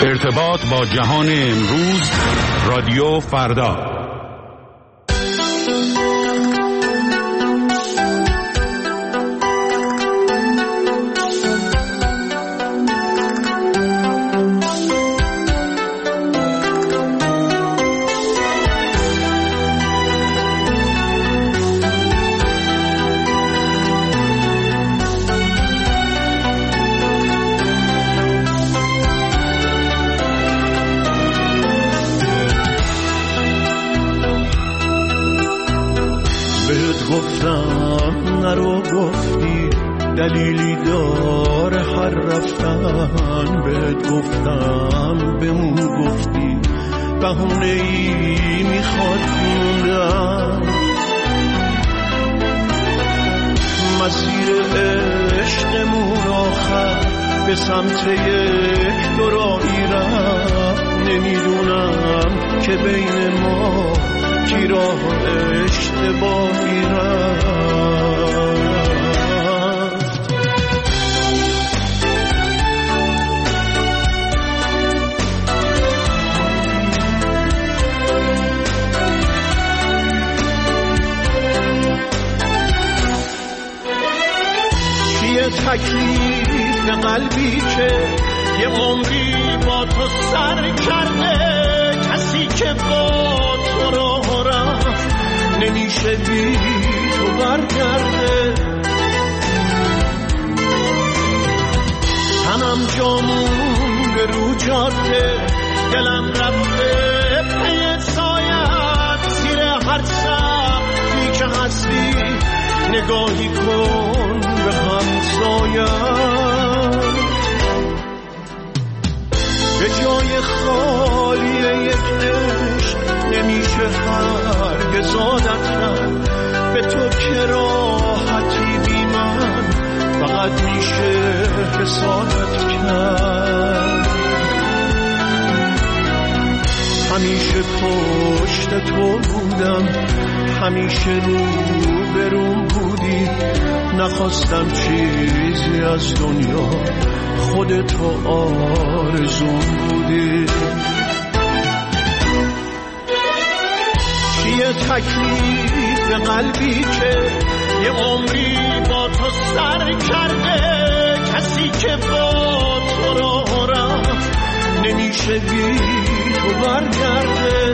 ارتباط با جهان امروز، رادیو فردا. دلیلی داره هر رفتن، بهت گفتم بمون، گفتی بهونه‌ای میخواد موندن. مسیر عشقمون آخر به سمت یک دوراهی رفت، نمیدونم که بین ما کی راه اشتباهی رفت. تکلیف قلبی که یه عمری با تو سر کرده، کسی که با تو راه رفت نمیشه بی تو برگرده. تنم جامون به رو جاده، دلم رفته پی سایت، زیر هر سقفی که هستی نگاهی کن به همسایت. به جای خالی یک عشق نمیشه هرگز عادت کرد، به تو که راحتی بی من فقط میشه حسادت کرد. همیشه پشت تو بودم، همیشه رو بروم بودی، نخواستم چیزی از دنیا، خودتو آرزوم بودی. چیه تکلیف قلبی که یه عمری با تو سر کرده، کسی که با تو راه رفت نمیشه بی تو برگرده.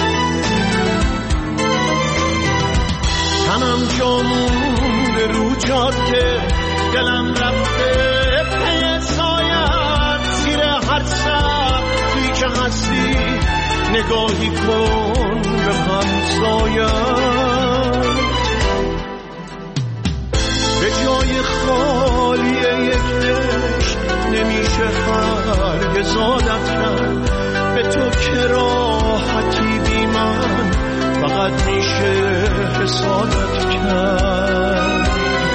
تنم جامون به رو جاده، دلم رفته پی سایت، زیر هر سقفی که هستی نگاهی کن به همسایت. به جای خالی یک عشق نمیشه هرگز عادت کرد، به تو که راحتی بی من فقط میشه حسادت کرد.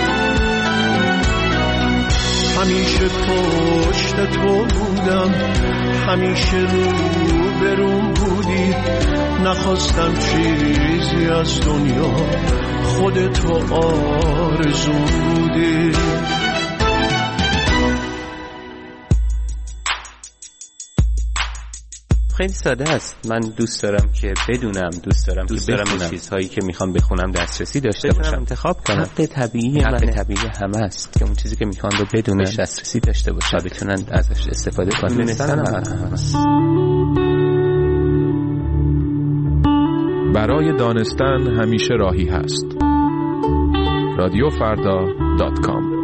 همیشه پشت تو بودم، همیشه رو بروم بودی، نخواستم چیزی از دنیا، خودتو آرزوم بودی. خیلی ساده است. من دوست دارم که بدونم، دوست دارم به چیزهایی که میخوام بخونم دسترسی داشته باشم، انتخاب کنم. حق طبیعی همه است که اون چیزی که میخوان رو بدونن دسترسی داشته باشن، بتونن ازش استفاده کنن. دونستن هست. برای دانستن همیشه راهی هست. رادیوفردا.com.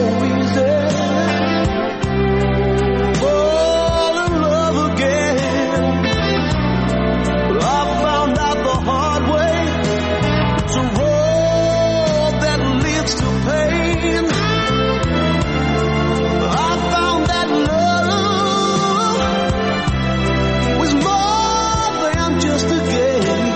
easy. Fall in love again. But I found out the hard way. It's a road that leads to pain. I found that love was more than just a game.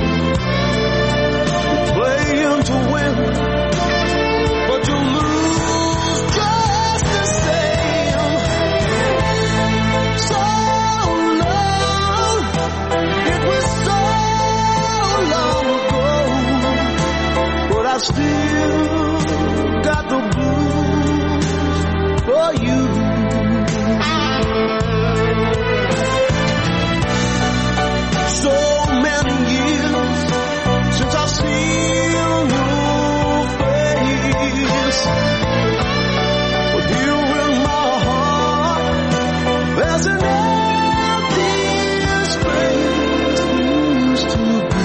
Playing to win, but you lose just the same. So long, it was so long ago, but I still got the blues for you. So many years since I've seen your face, but here in my heart there's an empty space used to be.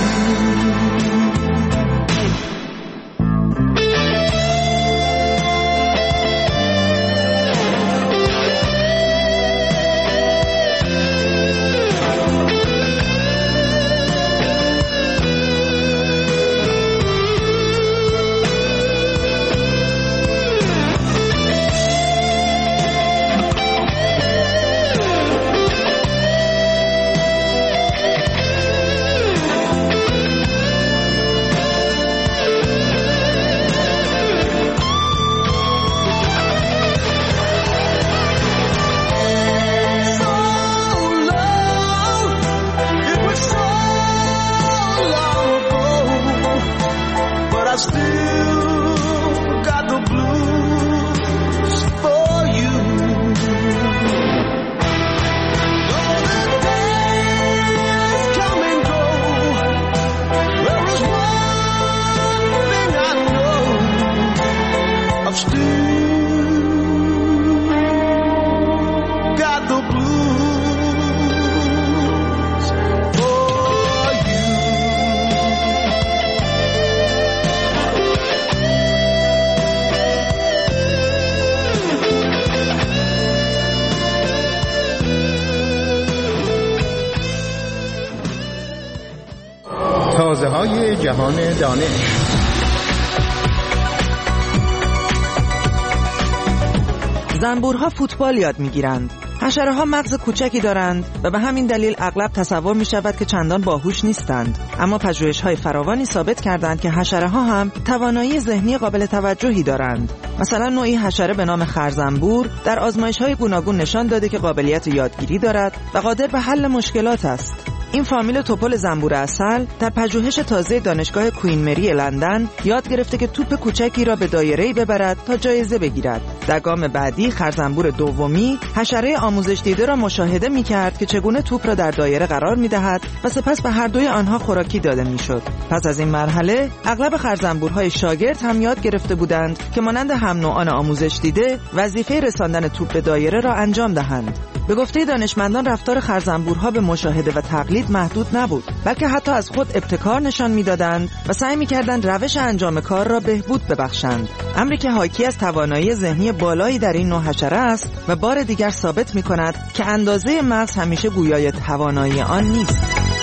I still got the blues for you. Though the days come and go, there is one thing I know. I've still got the blues for you. تازه‌های جهان دانش. زنبورها فوتبال یاد می‌گیرند. حشره‌ها مغز کوچکی دارند و به همین دلیل اغلب تصور می‌شود که چندان باهوش نیستند. اما پژوهش‌های فراوانی ثابت کردند که حشره‌ها هم توانایی ذهنی قابل توجهی دارند. مثلا نوعی حشره به نام خرزنبور در آزمایش‌های گوناگون نشان داده که قابلیت یادگیری دارد و قادر به حل مشکلات است. این فامیل توپل زنبور عسل در پژوهش تازه دانشگاه کوین مری لندن یاد گرفته که توپ کوچکی را به دایره‌ای ببرد تا جایزه بگیرد. در گام بعدی خرزنبور دومی حشره آموزش دیده را مشاهده می‌کرد که چگونه توپ را در دایره قرار می‌دهد و سپس به هر دوی آنها خوراکی داده می‌شد. پس از این مرحله اغلب خرزنبورهای شاگرد هم یاد گرفته بودند که مانند هم نوعان آموزش دیده وظیفه رساندن توپ به دایره را انجام دهند. به گفته دانشمندان رفتار خرزنبورها به مشاهده و تقلید محدود نبود، بلکه حتی از خود ابتکار نشان می‌دادند و سعی می‌کردند روش انجام کار را بهبود ببخشند. امری که حاکی از توانایی ذهنی بالایی در این نوع حشره است و بار دیگر ثابت می‌کند که اندازه مغز همیشه گویای توانایی آن نیست.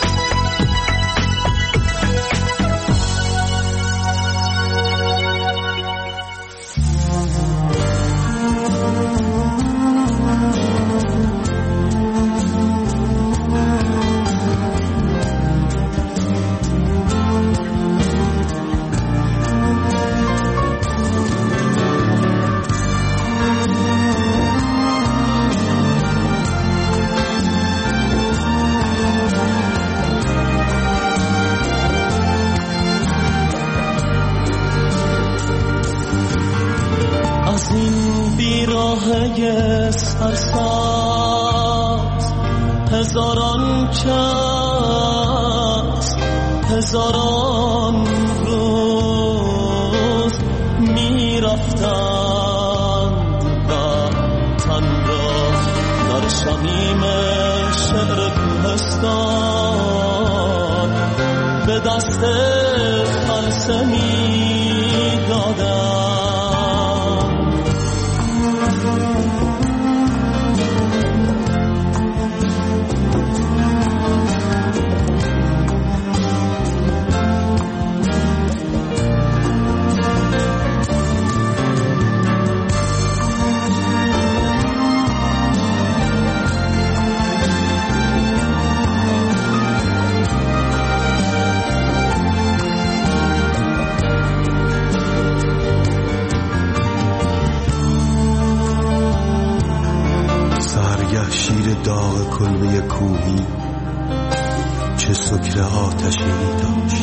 هزاران چشم هزاران روز میرفتند و تن را در شمیم شعر کوهستان به دست خلسه میدادند. آنگه شیر داغ کلبه کوهی چه سکر آتشی داشت.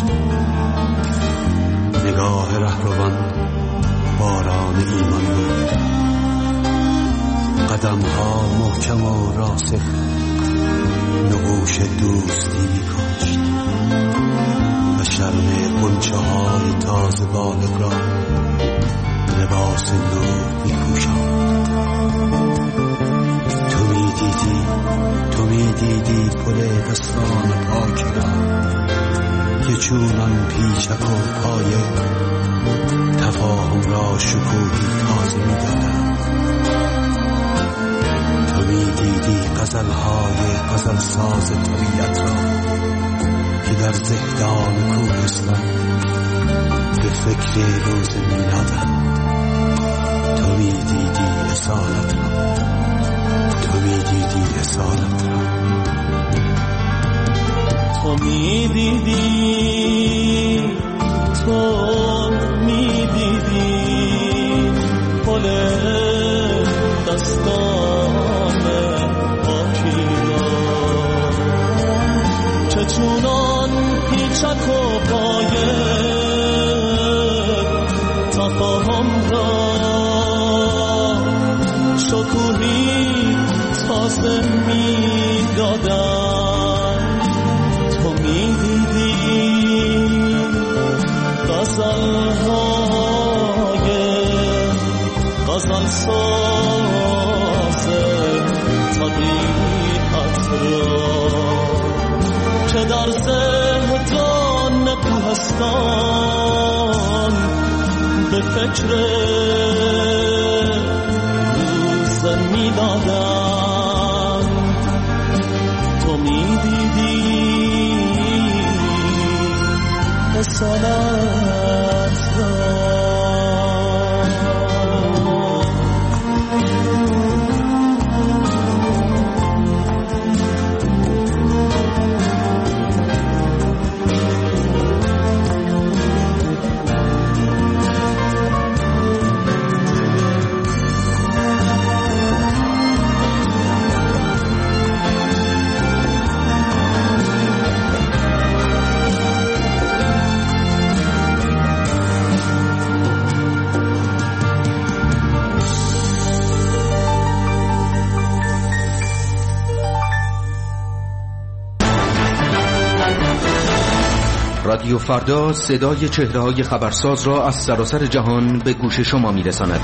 نگاه رهروان باران ایمان بود، قدمها محکم و راسخ نقوش دوستی می‌کاشت و شرم غنچه های تازه بالغ را لباس نور می‌پوشاند. تو می‌دیدی پل دستان پاکی را که چونان پیچک و پایه تفاهم را شکوهی تازه می‌دادند. تو می‌دیدی غزل‌های غزلساز طبیعت را که در زهدان کوهستان به فکر روز میلادند. تو می‌دیدی اصالت را، تو می‌دیدی اصالت را. تو می‌دیدی، تو می‌دیدی پل دستان پاکی را که چونان پیچک و پایه تفاهم را شکوهی تازه می‌دادند. تو می‌دیدی غزل‌های غزلساز طبیعت را که در زهدان کوهستان به فکر روز می‌دادند. تو می‌دیدی اصالت را. رادیو فردا صدای چهره‌های خبرساز را از سراسر جهان به گوش شما می‌رساند.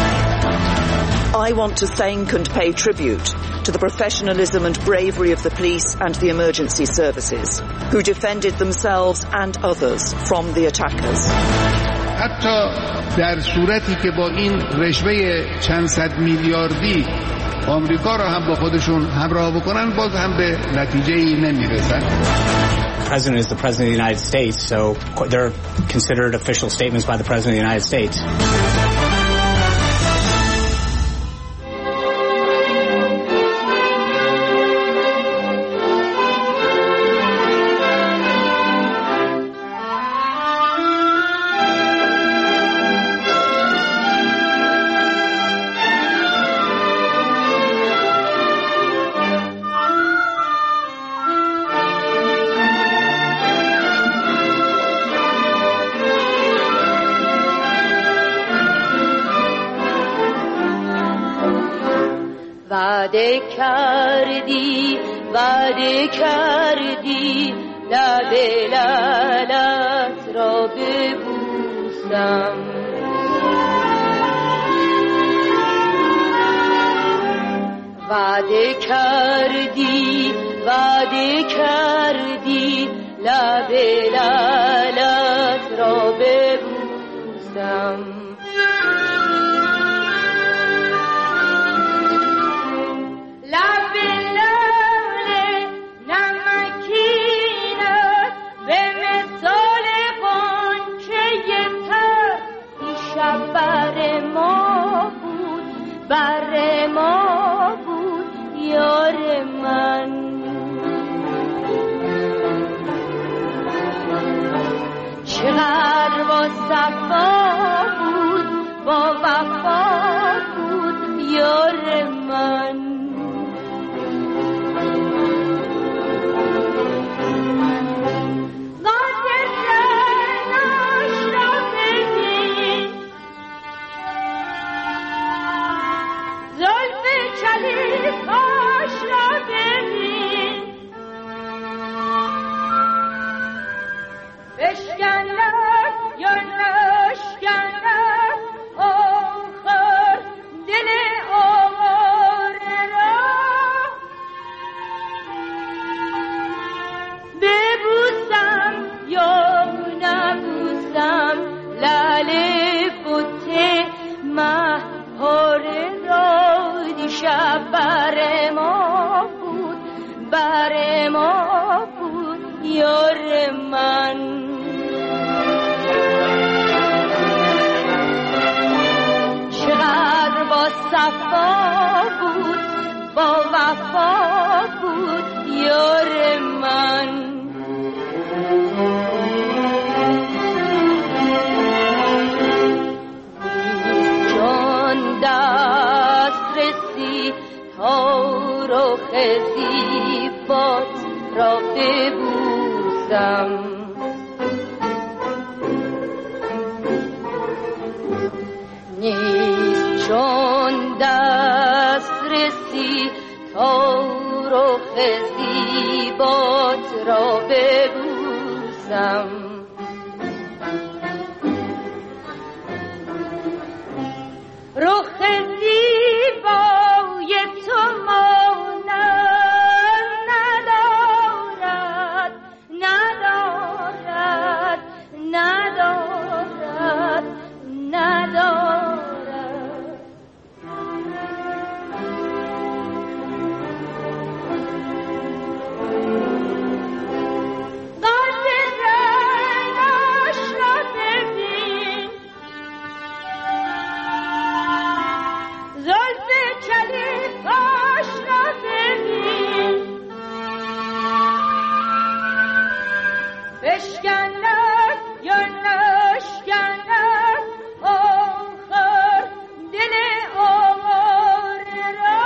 I want to thank and pay tribute to the professionalism and bravery of the police and the emergency services who defended themselves and others from the attackers. حتی در صورتی که با این رشوه چند صد میلیاردی آمریکا را هم با خودشون همراه بکنن باز هم به نتیجه‌ای نمیرسن. The president is the president of the United States, so they're considered official statements by the president of the United States. وعده کردی لب لعلت را ببوسم. وعده کردی لب لعلت را ببوسم. بر ما بود یار من. چقدر با صفا بود، با وفا بود یار من. شب بر ما بود، بر ما بود یار من. چقدر با صفا بود، با وفا بود یار من. جان دست رسی تا رخ زیبات را ببوسم، نیست چون دست رسی تا رخ زیبات را ببوسم. رخ زیبای تو مانند ندارد، ندارد، ندارد، ندارد. قلب رنگش را ببین، زلف کلیفاش را ببین، بشکند یا نشکند آخر دل آواره را.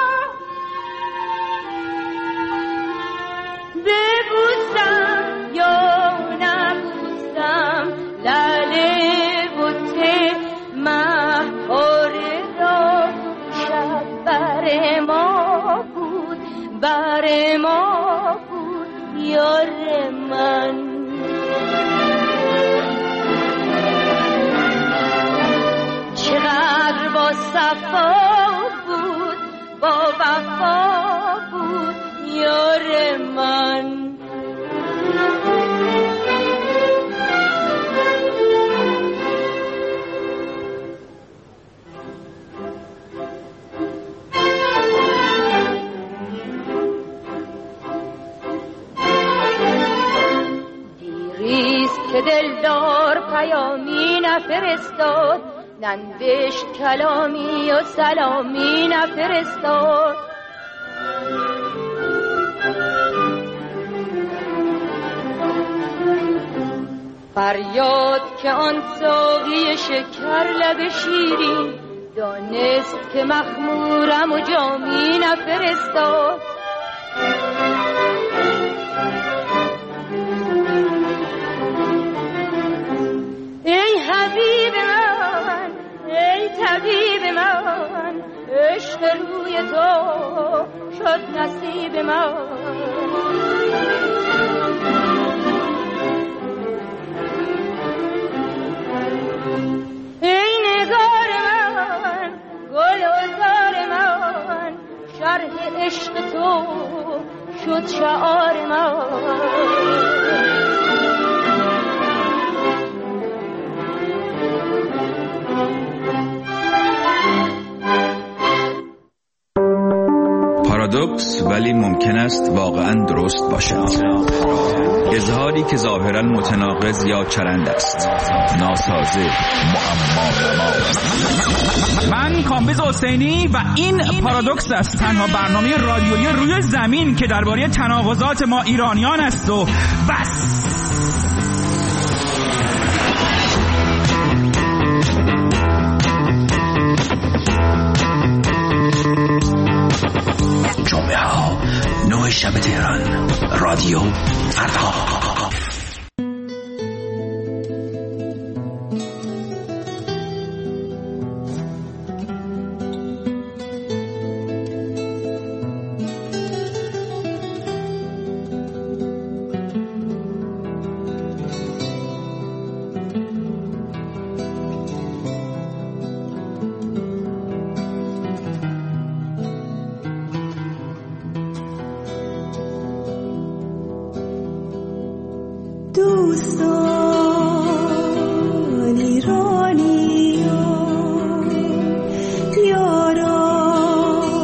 ببوسم یا نبوسم لعل بوت مهاره را. شب بر ما بود، بر ما بود یار من. چقدر با صفا بود، با وفا بود یار من. دیریست که دلدار پیامی نفرستاد، ننوشت کلامی و سلامی نفرستاد. فریاد که آن ساقی شکر لب شیرین، دانست که مخمورم و جامی نفرستاد. ای حبیب من، ای طبیب من، عشق روی تو شد نصیب من. ای نگار من، گل و زار من، شرح عشق تو شد شعار من. پارادوکس ولی ممکن است واقعا درست باشد. اظهاری که ظاهرا متناقض یا چرند است، ناسازه، معما. من کامبیز حسینی و این پارادوکس است، تنها برنامه رادیویی روی زمین که درباره تناقضات ما ایرانیان است و بس. جمعه ها 9 شب تهران، رادیو فردا. دوستان ایرانی یاران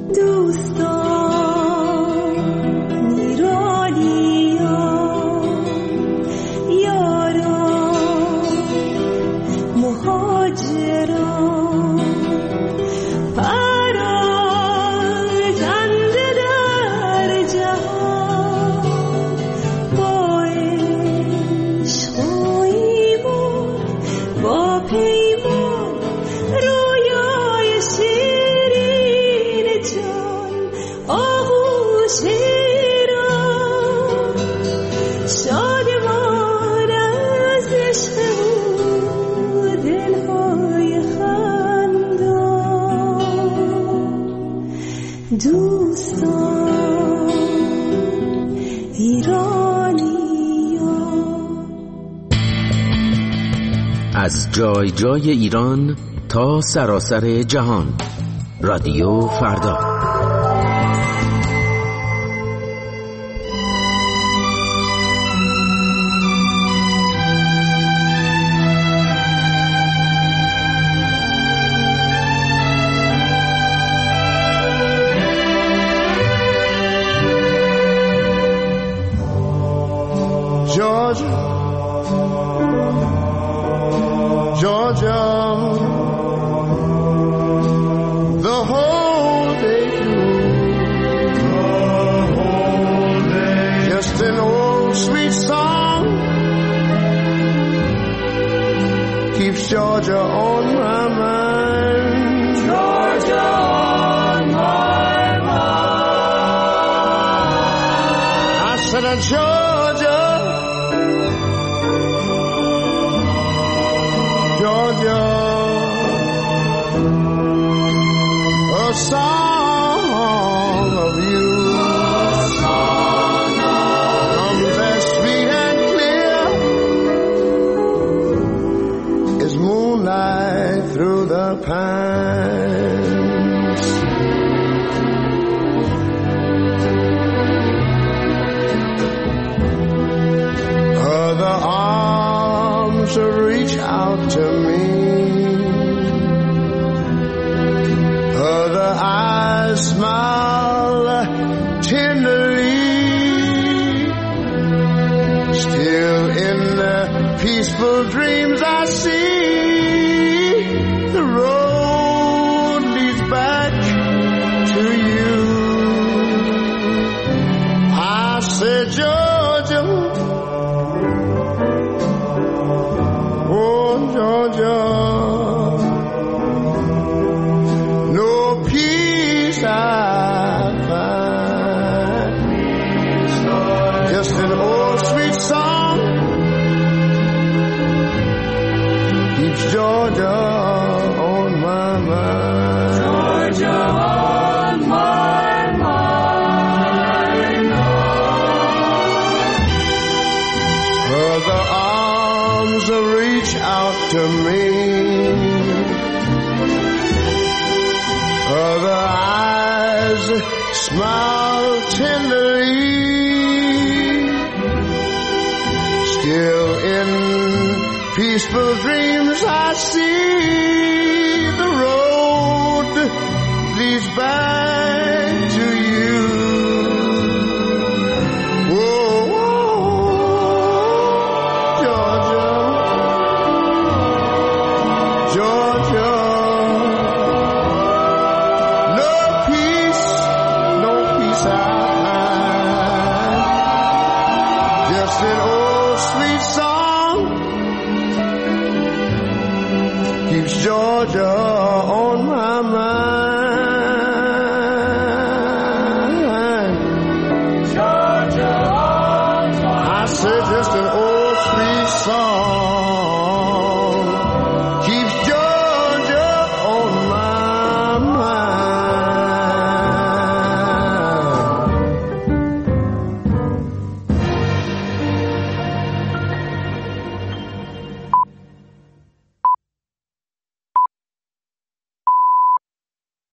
از جای جای ایران تا سراسر جهان. رادیو فردا. Georgia, the whole day through, just an old sweet song keeps Georgia on my mind. Georgia on my mind. I said, Georgia, Georgia, a song of you comes as sweet and clear as moonlight through the pines. Other arms reach out to me, other eyes smile tenderly. Still in the peaceful dreams I see, the road leads back to you. I said, Georgia, oh Georgia, no peace I find, just an old sweet song keeps Georgia on my mind. Georgia on my mind. Other arms reach out to me, other eyes smile tenderly. Still in peaceful dreams I see the road leads back